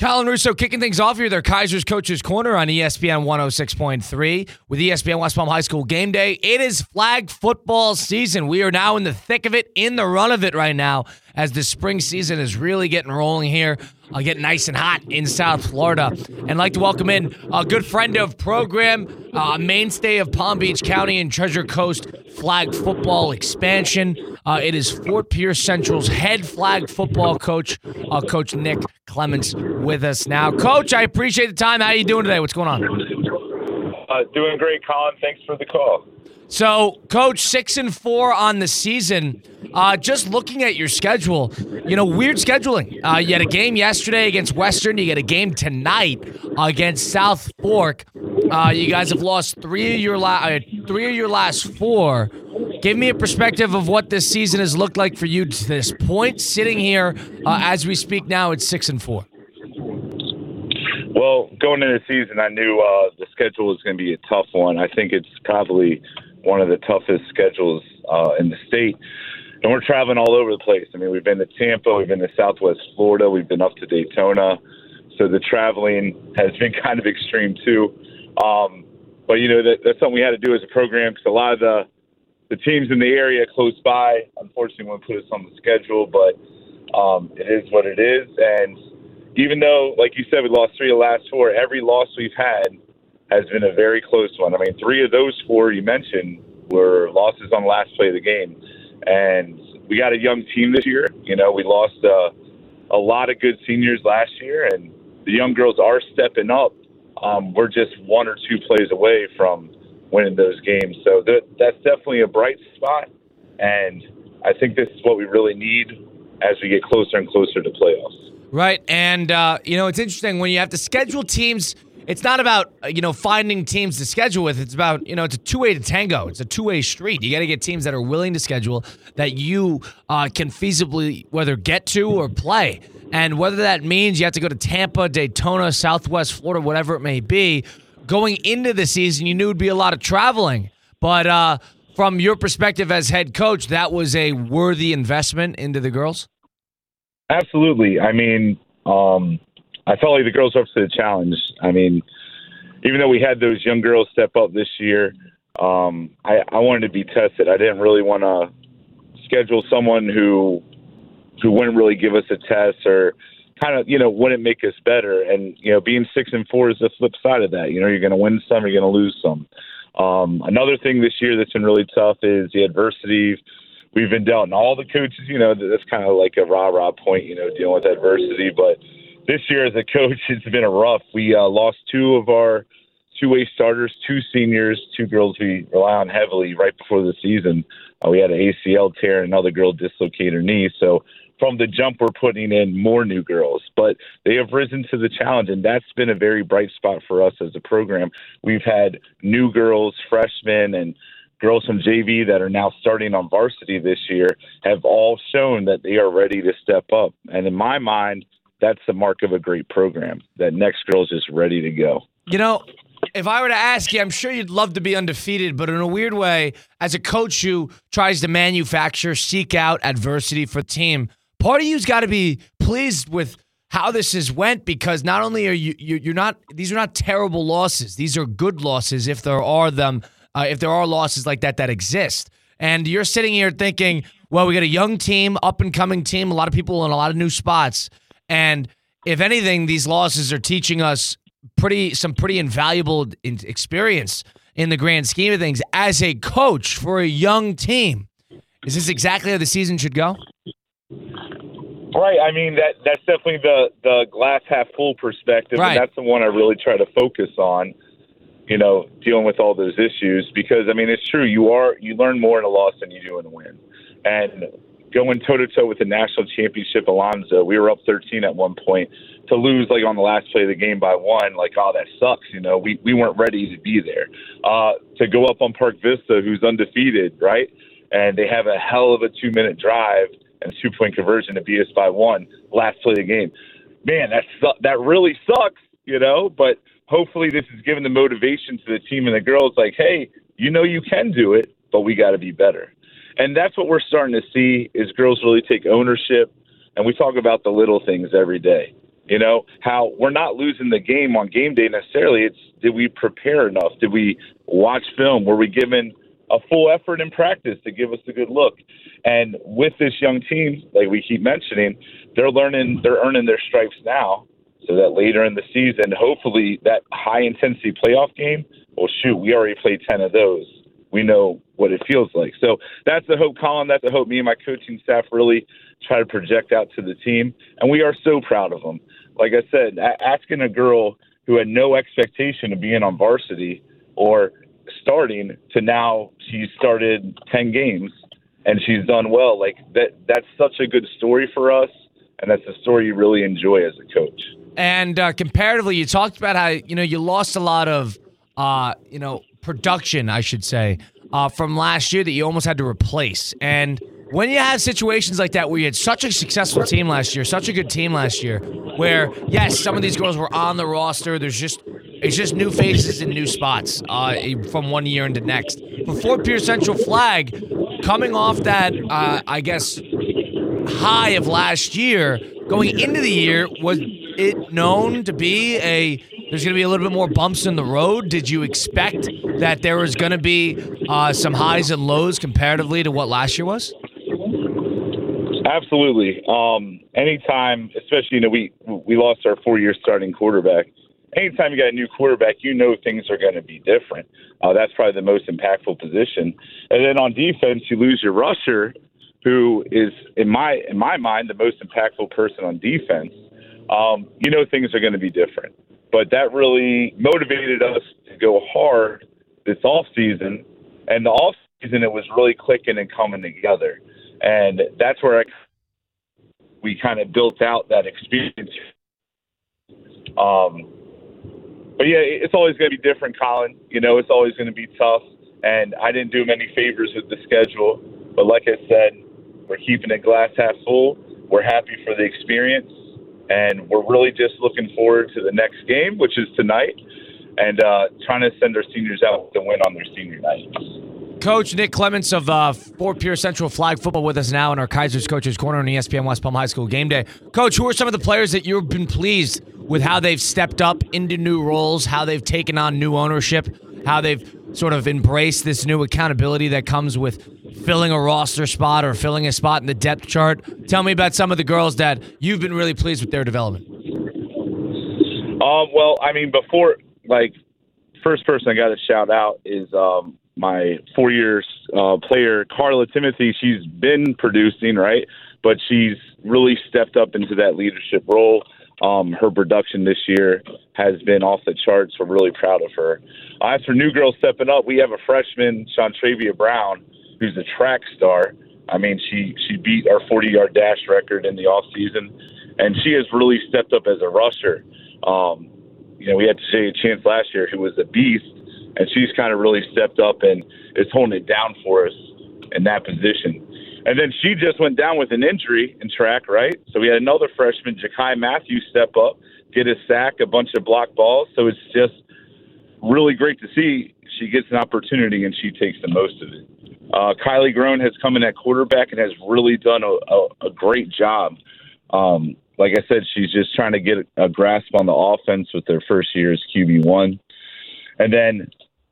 Colin Russo kicking things off here. Their Kaiser's Coaches Corner on ESPN 106.3 with ESPN West Palm High School Game Day. It is flag football season. We are now in the thick of it, in the run of it right now, as the spring season is really getting rolling here. Getting nice and hot in South Florida. And I'd like to welcome in a good friend of program, a mainstay of Palm Beach County and Treasure Coast flag football expansion. It is Fort Pierce Central's head flag football coach, Coach Nick Clements, with us now. Coach, I appreciate the time. How are you doing today? What's going on? Doing great, Colin. Thanks for the call. So, Coach, 6-4 on the season. Just looking at your schedule, weird scheduling. You had a game yesterday against Western. You get a game tonight against South Fork. You guys have lost three of your last four. Give me a perspective of what this season has looked like for you to this point. Sitting here as we speak now, it's 6-4. Well, going into the season, I knew the schedule was going to be a tough one. I think it's probably one of the toughest schedules in the state. And we're traveling all over the place. I mean, we've been to Tampa, we've been to Southwest Florida, we've been up to Daytona. So the traveling has been kind of extreme too. But, that's something we had to do as a program because a lot of the teams in the area close by, unfortunately, won't put us on the schedule. But it is what it is. And even though, like you said, we lost 3 of the last 4, every loss we've had has been a very close one. I mean, 3 of those 4 you mentioned were losses on the last play of the game. And we got a young team this year. We lost a lot of good seniors last year, and the young girls are stepping up. We're just 1 or 2 plays away from winning those games. So that's definitely a bright spot, and I think this is what we really need as we get closer and closer to playoffs. Right, and, it's interesting when you have to schedule teams. It's not about, finding teams to schedule with. It's about, it's a two-way to tango. It's a two-way street. You got to get teams that are willing to schedule that you can feasibly whether get to or play. And whether that means you have to go to Tampa, Daytona, Southwest Florida, whatever it may be, going into the season, you knew it would be a lot of traveling. But from your perspective as head coach, that was a worthy investment into the girls? Absolutely. I mean, I felt like the girls were up to the challenge. I mean, even though we had those young girls step up this year, I wanted to be tested. I didn't really want to schedule someone who wouldn't really give us a test or kind of, wouldn't make us better. And, being 6-4 is the flip side of that. You're going to win some, you're going to lose some. Another thing this year that's been really tough is the adversity we've been dealt. And all the coaches, that's kind of like a rah-rah point, dealing with adversity. But this year as a coach, it's been a rough. We lost 2 of our two-way starters, 2 seniors, 2 girls we rely on heavily right before the season. We had an ACL tear and another girl dislocate her knee. So from the jump, we're putting in more new girls. But they have risen to the challenge, and that's been a very bright spot for us as a program. We've had new girls, freshmen, and girls from JV that are now starting on varsity this year have all shown that they are ready to step up. And in my mind, that's the mark of a great program, that next girl's just ready to go. If I were to ask you, I'm sure you'd love to be undefeated, but in a weird way, as a coach who tries to seek out adversity for the team, part of you's got to be pleased with how this has went, because not only are these are not terrible losses. These are good losses if there are losses like that exist. And you're sitting here thinking, well, we got a young team, up-and-coming team, a lot of people in a lot of new spots. And if anything, these losses are teaching us some pretty invaluable experience in the grand scheme of things. As a coach for a young team, is this exactly how the season should go? Right. I mean, that's definitely the glass half full perspective. Right. And that's the one I really try to focus on, dealing with all those issues. Because, I mean, it's true. You learn more in a loss than you do in a win. And going toe-to-toe with the national championship Alonzo, we were up 13 at one point. To lose, on the last play of the game by 1, that sucks. We weren't ready to be there. To go up on Park Vista, who's undefeated, right? And they have a hell of a 2-minute drive and 2-point conversion to beat us by 1, last play of the game. Man, that really sucks, but hopefully this is giving the motivation to the team and the girls, hey, you can do it, but we got to be better. And that's what we're starting to see is girls really take ownership. And we talk about the little things every day. how we're not losing the game on game day necessarily. It's, did we prepare enough? Did we watch film? Were we given a full effort in practice to give us a good look? And with this young team, like we keep mentioning, they're earning their stripes now, so that later in the season, hopefully that high-intensity playoff game, well, shoot, we already played 10 of those. We know what it feels like. So that's the hope, Colin. That's the hope me and my coaching staff really try to project out to the team. And we are so proud of them. Like I said, asking a girl who had no expectation of being on varsity or starting to now she's started 10 games and she's done well, like that's such a good story for us. And that's a story you really enjoy as a coach. And comparatively, you talked about how, you lost a lot of, production, I should say, from last year that you almost had to replace. And when you have situations like that where you had such a successful team last year, such a good team last year, where, yes, some of these girls were on the roster, it's just new faces and new spots from one year into next. For Fort Pierce Central Flag, coming off that, high of last year, going into the year, was it known to be there's going to be a little bit more bumps in the road? Did you expect that there was going to be some highs and lows comparatively to what last year was? Absolutely. Anytime, especially, we lost our 4-year starting quarterback. Anytime you got a new quarterback, things are going to be different. That's probably the most impactful position. And then on defense, you lose your rusher, who is, in my mind, the most impactful person on defense. Things are going to be different. But that really motivated us to go hard this offseason. And the offseason, it was really clicking and coming together. And that's where we kind of built out that experience. But, yeah, it's always going to be different, Colin. It's always going to be tough. And I didn't do him any favors with the schedule. But like I said, we're keeping it glass half full. We're happy for the experience. And we're really just looking forward to the next game, which is tonight, and trying to send our seniors out to win on their senior night. Coach Nick Clements of Fort Pierce Central Flag Football with us now in our Kaiser's Coaches Corner on ESPN West Palm High School Game Day. Coach, who are some of the players that you've been pleased with how they've stepped up into new roles, how they've taken on new ownership, how they've sort of embraced this new accountability that comes with filling a roster spot or filling a spot in the depth chart? Tell me about some of the girls that you've been really pleased with their development. First person I got to shout out is my 4-year player, Carla Timothy. She's been producing, right? But she's really stepped up into that leadership role. Her production this year has been off the charts. We're really proud of her. As for new girls stepping up, we have a freshman, Shantravia Brown, who's a track star. She beat our 40-yard dash record in the offseason, and she has really stepped up as a rusher. We had Jay Chance last year, who was a beast, and she's kind of really stepped up and is holding it down for us in that position. And then she just went down with an injury in track, right? So we had another freshman, Ja'Kai Matthews, step up, get a sack, a bunch of blocked balls. So it's just really great to see she gets an opportunity and she takes the most of it. Kylie Groen has come in at quarterback and has really done a great job. Like I said, she's just trying to get a grasp on the offense with their first year as QB1. And then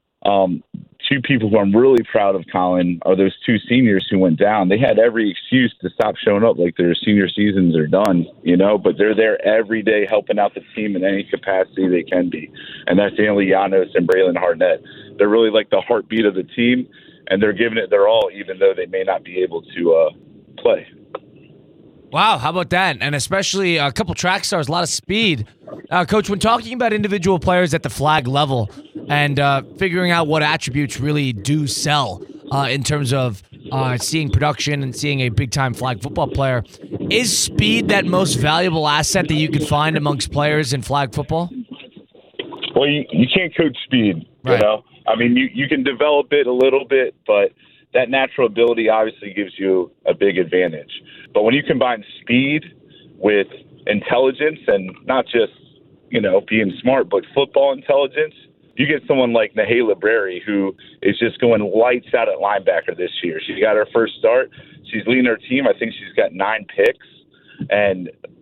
two people who I'm really proud of, Colin, are those two seniors who went down. They had every excuse to stop showing up, like their senior seasons are done, but they're there every day helping out the team in any capacity they can be. And that's Stanley Llanos and Braylon Harnett. They're really like the heartbeat of the team, and they're giving it their all, even though they may not be able to play. Wow, how about that? And especially a couple track stars, a lot of speed. Coach, when talking about individual players at the flag level and figuring out what attributes really do sell in terms of seeing production and seeing a big-time flag football player, is speed that most valuable asset that you could find amongst players in flag football? Well, you can't coach speed, right. You can develop it a little bit, but that natural ability obviously gives you a big advantage. But when you combine speed with intelligence, and not just, being smart, but football intelligence, you get someone like Nahela Brary, who is just going lights out at linebacker this year. She got her first start. She's leading her team. I think she's got 9 picks. And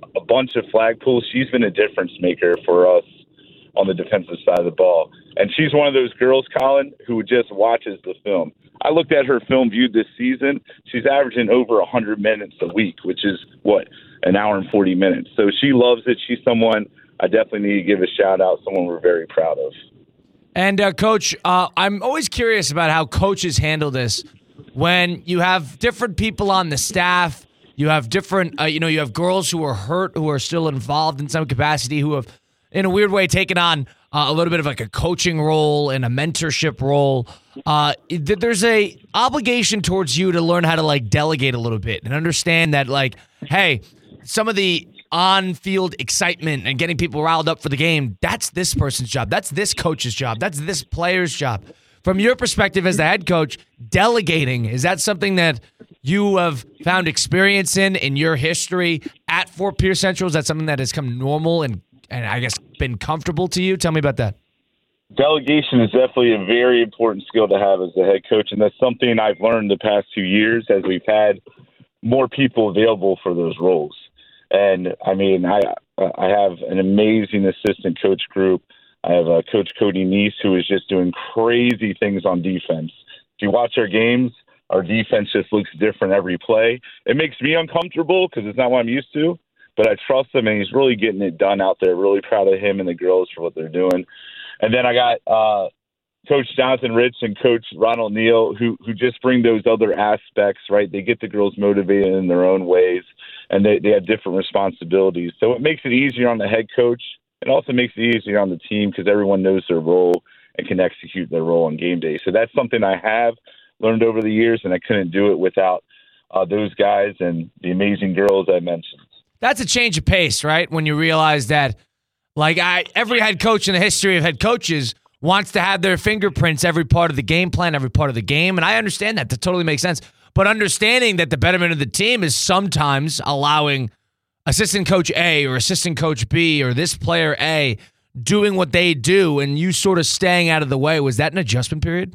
a bunch of flag pulls. She's been a difference maker for us on the defensive side of the ball. And she's one of those girls, Colin, who just watches the film. I looked at her film viewed this season. She's averaging over 100 minutes a week, which is, an hour and 40 minutes. So she loves it. She's someone I definitely need to give a shout-out, someone we're very proud of. And, Coach, I'm always curious about how coaches handle this when you have different people on the staff. You have different, you have girls who are hurt, who are still involved in some capacity, who have, in a weird way, taken on a little bit of like a coaching role and a mentorship role. There's a obligation towards you to learn how to like delegate a little bit and understand that like, hey, some of the on-field excitement and getting people riled up for the game, that's this person's job. That's this coach's job. That's this player's job. From your perspective as the head coach, delegating, is that something that you have found experience in your history at Fort Pierce Central? Is that something that has come normal and I guess been comfortable to you? Tell me about that. Delegation is definitely a very important skill to have as a head coach, and that's something I've learned the past 2 years as we've had more people available for those roles. And, I mean, I have an amazing assistant coach group. I have Coach Cody Neese, who is just doing crazy things on defense. If you watch our games, our defense just looks different every play. It makes me uncomfortable because it's not what I'm used to, but I trust him, and he's really getting it done out there. Really proud of him and the girls for what they're doing. And then I got Coach Jonathan Rich and Coach Ronald Neal, who just bring those other aspects, right? They get the girls motivated in their own ways, and they have different responsibilities. So it makes it easier on the head coach. It also makes it easier on the team because everyone knows their role and can execute their role on game day. So that's something I have learned over the years, and I couldn't do it without those guys and the amazing girls I mentioned. That's a change of pace, right? When you realize that, like, every head coach in the history of head coaches wants to have their fingerprints every part of the game plan, every part of the game, and I understand that. That totally makes sense. But understanding that the betterment of the team is sometimes allowing assistant coach A or assistant coach B or this player A doing what they do and you sort of staying out of the way, was that an adjustment period?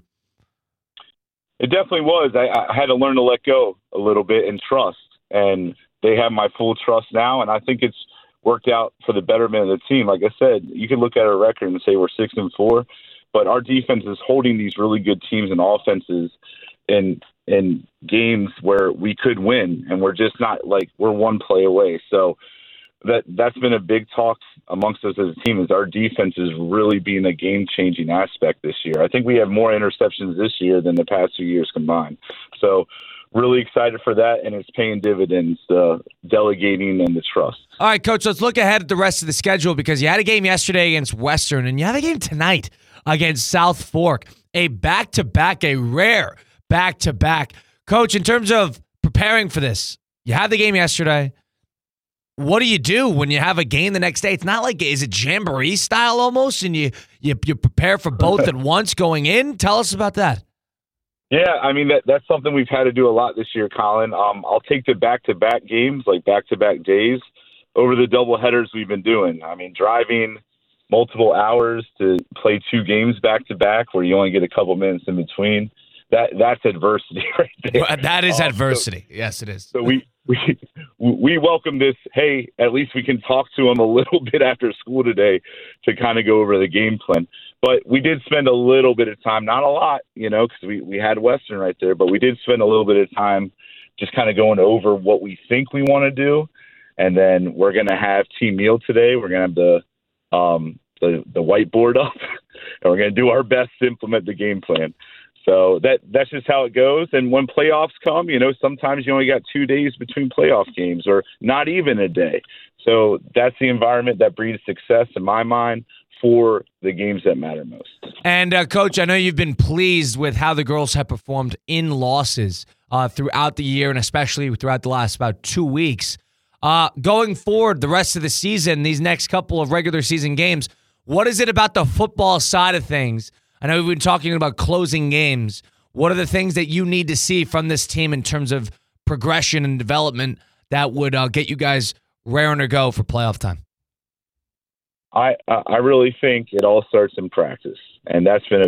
It definitely was. I had to learn to let go a little bit and trust, and they have my full trust now, and I think it's worked out for the betterment of the team. Like I said, you can look at our record and say we're 6-4, but our defense is holding these really good teams and offenses in games where we could win, and we're just not like we're one play away. So that's been a big talk amongst us as a team, is our defense is really being a game-changing aspect this year. I think we have more interceptions this year than the past 2 years combined. So really excited for that, and it's paying dividends, the delegating and the trust. All right, Coach, let's look ahead at the rest of the schedule because you had a game yesterday against Western, and you have a game tonight against South Fork, a back-to-back, a rare back-to-back. Coach, in terms of preparing for this, you had the game yesterday. What do you do when you have a game the next day? It's not like, is it Jamboree style almost, and you prepare for both at once going in? Tell us about that. Yeah, I mean, that's something we've had to do a lot this year, Colin. I'll take the back-to-back games, like back-to-back days, over the double headers we've been doing. I mean, driving multiple hours to play 2 games back-to-back where you only get a couple minutes in between, that's adversity right there. That is adversity. So, yes, it is. So we welcome this, hey, at least we can talk to them a little bit after school today to kind of go over the game plan. But we did spend a little bit of time, not a lot, because we had Western right there, but we did spend a little bit of time just kind of going over what we think we want to do. And then we're going to have team meal today. We're going to have the whiteboard up, and we're going to do our best to implement the game plan. So that's just how it goes. And when playoffs come, sometimes you only got 2 days between playoff games or not even a day. So that's the environment that breeds success in my mind for the games that matter most. And, Coach, I know you've been pleased with how the girls have performed in losses throughout the year and especially throughout the last about 2 weeks. Going forward, the rest of the season, these next couple of regular season games, what is it about the football side of things? I know we've been talking about closing games. What are the things that you need to see from this team in terms of progression and development that would get you guys raring to go for playoff time? I really think it all starts in practice, and that's been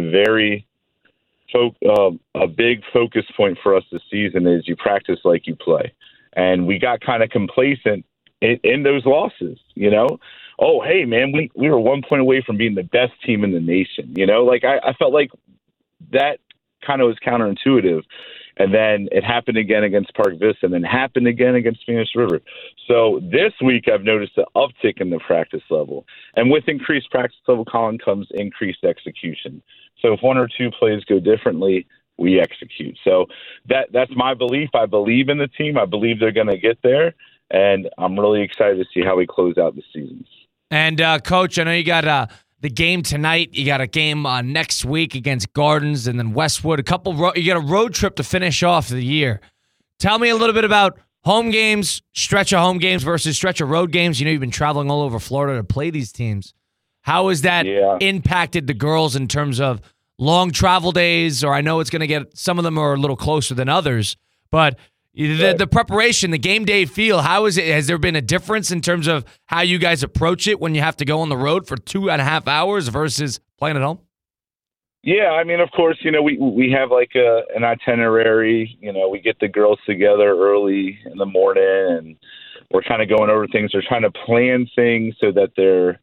a big focus point for us this season is you practice like you play. And we got kind of complacent in those losses, you know. Oh, hey, man, we were 1 point away from being the best team in the nation, you know. Like, I felt like that kind of was counterintuitive. And then it happened again against Park Vista, and then happened again against Phoenix River. So this week I've noticed an uptick in the practice level. And with increased practice level, Colin, comes increased execution. So if one or two plays go differently, we execute. So that's my belief. I believe in the team. I believe they're going to get there. And I'm really excited to see how we close out the season. And, Coach, I know you got the game tonight. You got a game next week against Gardens and then Westwood. You got a road trip to finish off the year. Tell me a little bit about home games, stretch of home games versus stretch of road games. You know, you've been traveling all over Florida to play these teams. How has that impacted the girls in terms of long travel days? Or I know it's going to get, some of them are a little closer than others, but the preparation, the game day feel, how is it? Has there been a difference in terms of how you guys approach it when you have to go on the road for 2.5 hours versus playing at home? Yeah, I mean, of course, you know, we have like an itinerary. You know, we get the girls together early in the morning, and we're kind of going over things. We're trying to plan things so that they're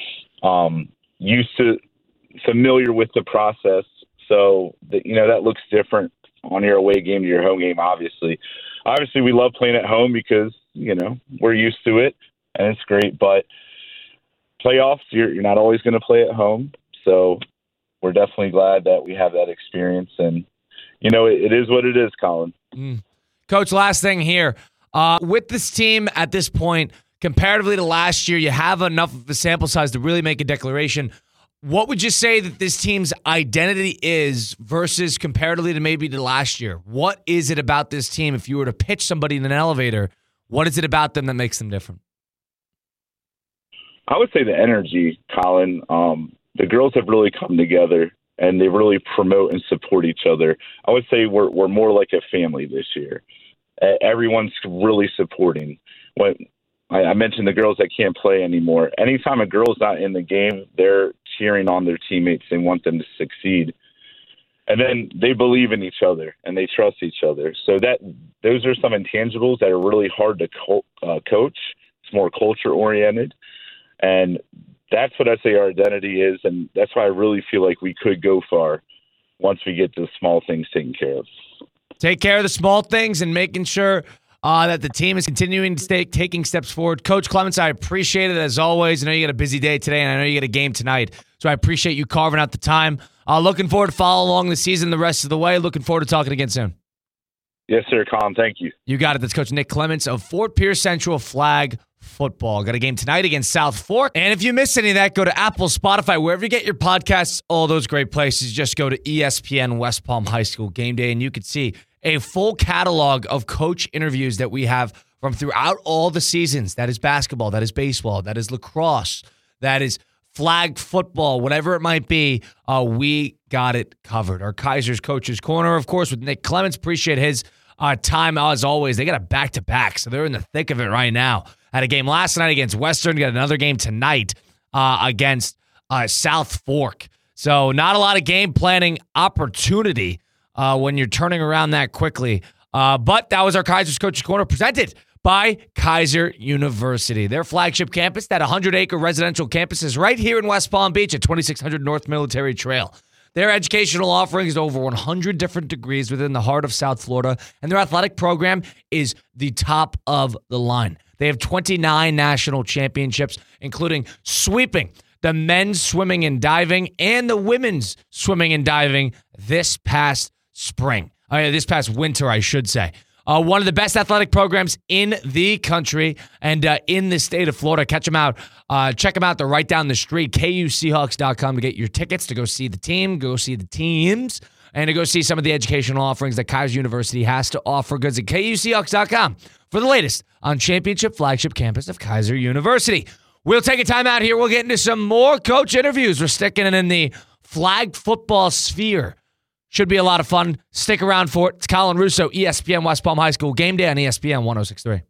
familiar with the process. So that, you know, that looks different on your away game to your home game, obviously. Obviously, we love playing at home because, you know, we're used to it, and it's great. But playoffs, you're not always going to play at home. So we're definitely glad that we have that experience. And, you know, it is what it is, Colin. Coach, last thing here. With this team at this point, comparatively to last year, you have enough of a sample size to really make a declaration. What would you say that this team's identity is versus comparatively to maybe to last year? What is it about this team? If you were to pitch somebody in an elevator, what is it about them that makes them different? I would say the energy, Colin. The girls have really come together, and they really promote and support each other. I would say we're more like a family this year. Everyone's really supporting. When I mentioned the girls that can't play anymore, anytime a girl's not in the game, they're cheering on their teammates. They want them to succeed. And then they believe in each other, and they trust each other. So those are some intangibles that are really hard to coach. It's more culture-oriented. And that's what I say our identity is, and that's why I really feel like we could go far once we get the small things taken care of. Take care of the small things and making sure that the team is continuing to taking steps forward. Coach Clements, I appreciate it as always. I know you got a busy day today, and I know you got a game tonight, so I appreciate you carving out the time. Looking forward to follow along the season the rest of the way. Looking forward to talking again soon. Yes, sir, Colin. Thank you. You got it. That's Coach Nick Clements of Fort Pierce Central Flag Football. Got a game tonight against South Fork. And if you missed any of that, go to Apple, Spotify, wherever you get your podcasts, all those great places. Just go to ESPN West Palm High School Game Day, and you can see a full catalog of coach interviews that we have from throughout all the seasons. That is basketball, that is baseball, that is lacrosse, that is flag football, whatever it might be. We got it covered. Our Kaiser's Coaches Corner, of course, with Nick Clements. Appreciate his time as always. They got a back-to-back, so they're in the thick of it right now. Had a game last night against Western. Got another game tonight against South Fork. So not a lot of game planning opportunity when you're turning around that quickly. But that was our Kaiser's Coaches Corner presented by Kaiser University. Their flagship campus, that 100-acre residential campus, is right here in West Palm Beach at 2600 North Military Trail. Their educational offering is over 100 different degrees within the heart of South Florida, and their athletic program is the top of the line. They have 29 national championships, including sweeping the men's swimming and diving and the women's swimming and diving this past winter, I should say. One of the best athletic programs in the country and in the state of Florida. Check them out. They're right down the street, KUSeahawks.com, to get your tickets to go see the team, go see the teams, and to go see some of the educational offerings that Kaiser University has to offer. Goods at KUSeahawks.com for the latest on championship flagship campus of Kaiser University. We'll take a time out here. We'll get into some more coach interviews. We're sticking it in the flag football sphere. Should be a lot of fun. Stick around for it. It's Colin Russo, ESPN West Palm High School Game Day on ESPN 106.3.